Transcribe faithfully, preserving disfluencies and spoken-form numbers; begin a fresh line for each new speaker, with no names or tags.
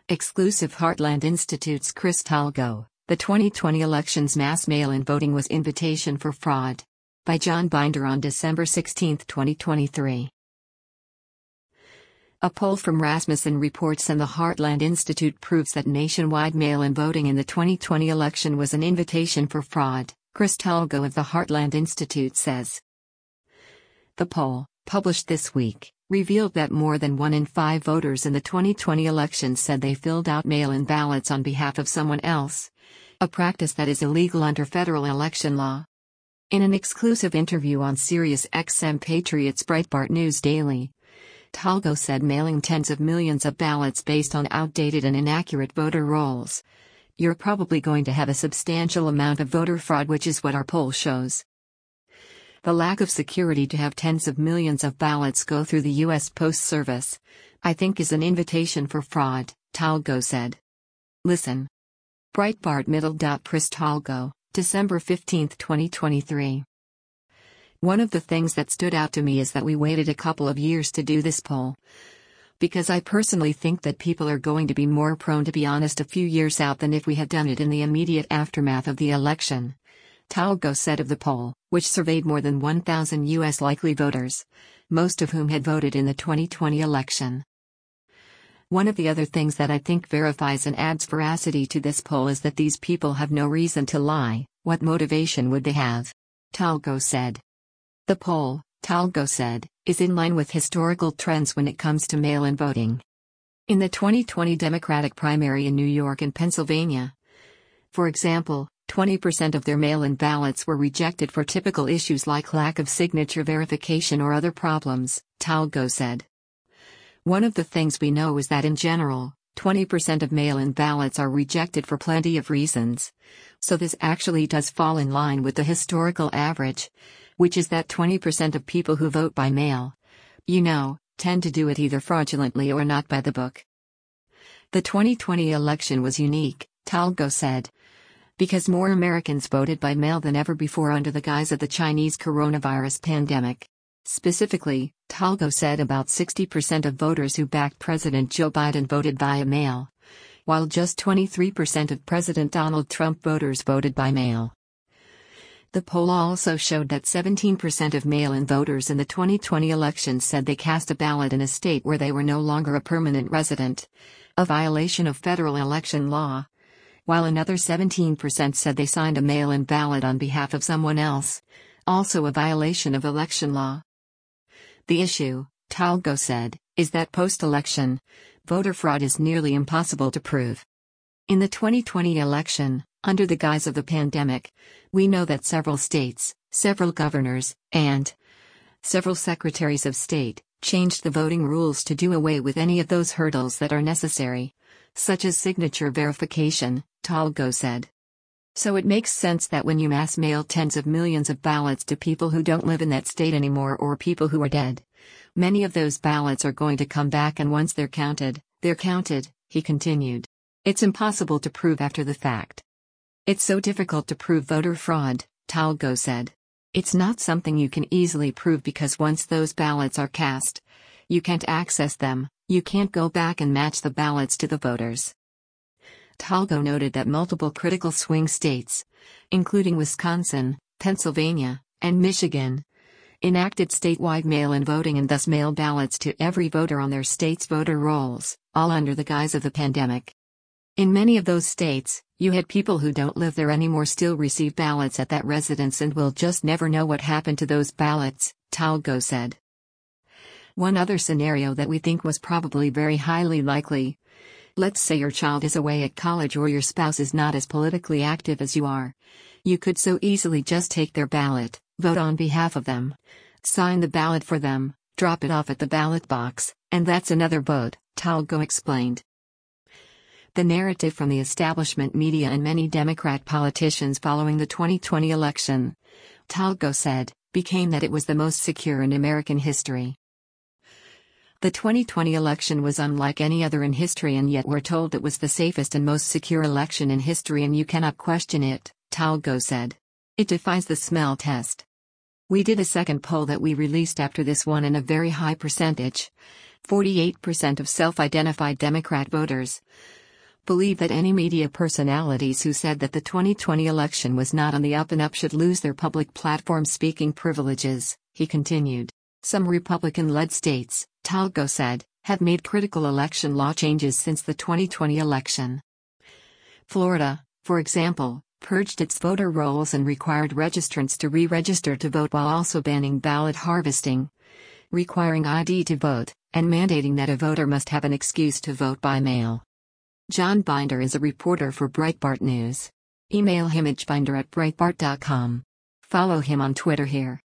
Exclusive Heartland Institute's Chris Talgo, the twenty twenty elections mass mail-in voting was invitation for fraud. By John Binder on December sixteenth, twenty twenty-three. A poll from Rasmussen Reports and the Heartland Institute proves that nationwide mail-in voting in the twenty twenty election was an invitation for fraud, Chris Talgo of the Heartland Institute says. The poll, published this week, revealed that more than one in five voters in the twenty twenty election said they filled out mail-in ballots on behalf of someone else, a practice that is illegal under federal election law. In an exclusive interview on Sirius X M Patriots Breitbart News Daily, Talgo said mailing tens of millions of ballots based on outdated and inaccurate voter rolls, "You're probably going to have a substantial amount of voter fraud, which is what our poll shows." The lack of security to have tens of millions of ballots go through the U S Post Service, I think, is an invitation for fraud, Talgo said. Listen. Breitbart Middle. Chris Talgo, December fifteenth, twenty twenty-three. One of the things that stood out to me is that we waited a couple of years to do this poll. Because I personally think that people are going to be more prone to be honest a few years out than if we had done it in the immediate aftermath of the election, Talgo said of the poll, which surveyed more than one thousand U S likely voters, most of whom had voted in the twenty twenty election. One of the other things that I think verifies and adds veracity to this poll is that these people have no reason to lie. What motivation would they have? Talgo said. The poll, Talgo said, is in line with historical trends when it comes to mail-in voting. In the twenty twenty Democratic primary in New York and Pennsylvania, for example, twenty percent of their mail-in ballots were rejected for typical issues like lack of signature verification or other problems, Talgo said. One of the things we know is that in general, twenty percent of mail-in ballots are rejected for plenty of reasons. So this actually does fall in line with the historical average, which is that twenty percent of people who vote by mail, you know, tend to do it either fraudulently or not by the book. The twenty twenty election was unique, Talgo said, because more Americans voted by mail than ever before under the guise of the Chinese coronavirus pandemic. Specifically, Talgo said about sixty percent of voters who backed President Joe Biden voted via mail, while just twenty-three percent of President Donald Trump voters voted by mail. The poll also showed that seventeen percent of mail-in voters in the twenty twenty election said they cast a ballot in a state where they were no longer a permanent resident, a violation of federal election law, while another seventeen percent said they signed a mail-in ballot on behalf of someone else, also a violation of election law. The issue, Talgo said, is that post-election, voter fraud is nearly impossible to prove. In the twenty twenty election, under the guise of the pandemic, we know that several states, several governors, and several secretaries of state changed the voting rules to do away with any of those hurdles that are necessary, such as signature verification, Talgo said. So it makes sense that when you mass mail tens of millions of ballots to people who don't live in that state anymore or people who are dead, many of those ballots are going to come back, and once they're counted, they're counted, he continued. It's impossible to prove after the fact. It's so difficult to prove voter fraud, Talgo said. It's not something you can easily prove because once those ballots are cast, you can't access them, you can't go back and match the ballots to the voters. Talgo noted that multiple critical swing states, including Wisconsin, Pennsylvania, and Michigan, enacted statewide mail-in voting and thus mail ballots to every voter on their state's voter rolls, all under the guise of the pandemic. In many of those states, you had people who don't live there anymore still receive ballots at that residence and will just never know what happened to those ballots, Talgo said. One other scenario that we think was probably very highly likely. Let's say your child is away at college or your spouse is not as politically active as you are. You could so easily just take their ballot, vote on behalf of them, sign the ballot for them, drop it off at the ballot box, and that's another vote, Talgo explained. The narrative from the establishment media and many Democrat politicians following the twenty twenty election, Talgo said, became that it was the most secure in American history. The twenty twenty election was unlike any other in history, and yet we're told it was the safest and most secure election in history, and you cannot question it, Talgo said. It defies the smell test. We did a second poll that we released after this one, and a very high percentage, forty-eight percent of self-identified Democrat voters believe that any media personalities who said that the twenty twenty election was not on the up and up should lose their public platform speaking privileges, he continued. Some Republican-led states, Talgo said, have made critical election law changes since the twenty twenty election. Florida, for example, purged its voter rolls and required registrants to re-register to vote while also banning ballot harvesting, requiring I D to vote, and mandating that a voter must have an excuse to vote by mail. John Binder is a reporter for Breitbart News. Email him at binder at breitbart dot com. Follow him on Twitter here.